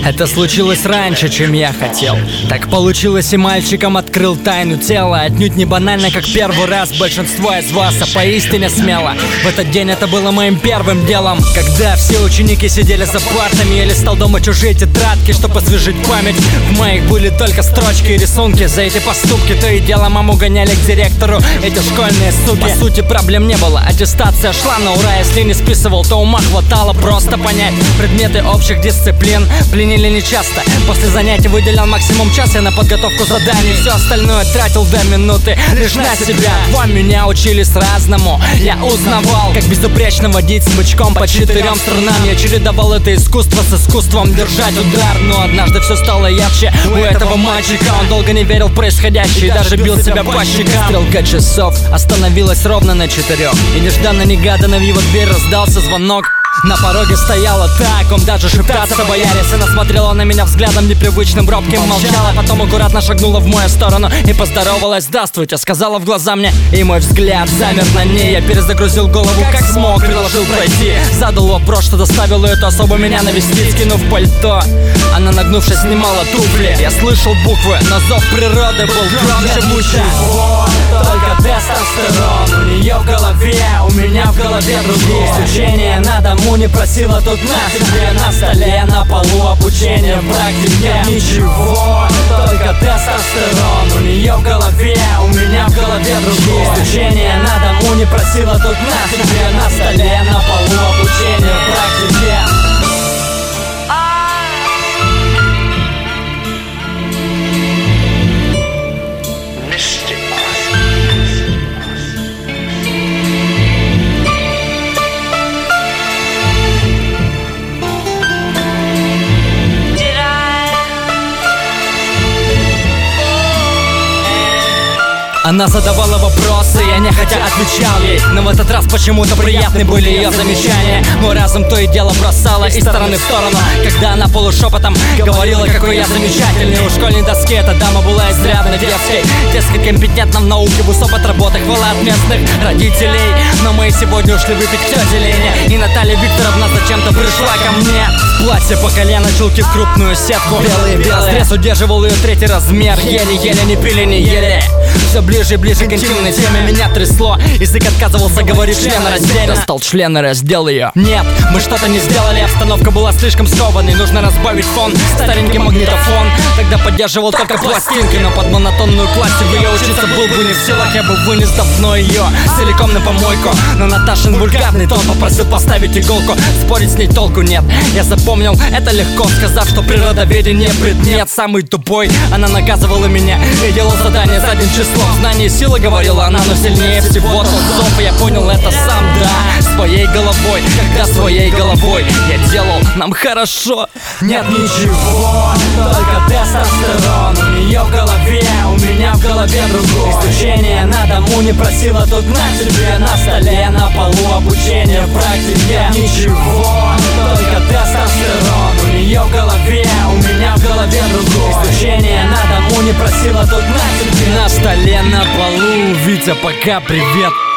Это случилось раньше, чем я хотел. Так получилось, и мальчиком открыл тайну тела. Отнюдь не банально, как первый раз большинство из вас, а поистине смело. В этот день это было моим первым делом, когда все ученики сидели за партами. Я листал дома чужие тетрадки, чтобы освежить память. В моих были только строчки и рисунки. За эти поступки то и дело маму гоняли к директору эти школьные суки. По сути проблем не было, аттестация шла на ура. Если не списывал, то ума хватало просто понять предметы общих дисциплин. Пленили нечасто, после занятий выделял максимум час я на подготовку заданий. Все остальное тратил до минуты лишь на себя. Вам меня учились разному, я узнавал, как безупречно водить смычком по 4 сторонам. Я чередовал это искусство с искусством держать удар. Но однажды все стало ярче у этого мальчика. Он долго не верил в происходящее и даже бил себя по щекам. Стрелка часов остановилась ровно на 4, и нежданно-негаданно в его дверь раздался звонок. На пороге стояла так, он даже шептаться боялись. Она смотрела на меня взглядом непривычным, робким, молчала. Потом аккуратно шагнула в мою сторону и поздоровалась. «Здравствуйте», сказала в глаза мне, и мой взгляд замер на ней. Я перезагрузил голову как смог, предложил пройти. Задал вопрос, что заставило эту особу меня навестить. Скинув пальто, она, нагнувшись, снимала туфли. Я слышал буквы, но зов природы был громче живущий. Только тестостерон у нее в голове, у меня в голове другие. Исключение на дому не просила, тут на тебе, на столе, на полу обучение в практике. Ничего, только тестостерон у нее в голове, у меня в голове другие. Исключение на дому не просила, тут на тебе, на столе, на полу обучение в практике. Она задавала вопросы, я нехотя отвечал ей, но в этот раз почему-то приятны были ее замечания. Мой разум то и дело бросала из стороны в сторону, когда она полушепотом говорила, какой я замечательный. У школьной доски эта дама была изрядно детской, дескать, компетентна в науке, высок от работы, хвала от местных родителей. Но мы сегодня ушли выпить к тете Лене, и Наталья Викторовна зачем-то пришла ко мне. Платье по колено, чулки в крупную сетку, белые. Стресс удерживал ее третий размер, еле-еле не пили, не ели. Все ближе и ближе к интимной теме меня трясло. Язык отказывался говорить членораздельно. Достал член и раздел ее. Нет, мы что-то не сделали, обстановка была слишком скованной. Нужно разбавить фон, старенький магнитофон. Тогда поддерживал только пластинки, но под монотонную классику я учиться был бы не в силах. Я бы вынес давно ее целиком на помойку. Но Наташин вульгарный тон попросил поставить иголку. Спорить с ней толку нет, я запомнил это легко, сказав, что природоведение предмет самый тупой. Она наказывала меня и делал задание задним числом. Знание сила, говорила она, но сильнее всего тот зов. И я понял это сам, да, своей головой. Когда своей головой я делал нам хорошо. Нет ничего, только тестостерон у нее в голове, у меня в голове другой. Исключение на дому не просила, тут на тебе, на столе, на полу обучение в практике. Ничего, только тестостерон у нее в голове, у меня в голове другой. Исключение на дому не просила, тут на тебе, на столе, на полу. Витя, пока, привет.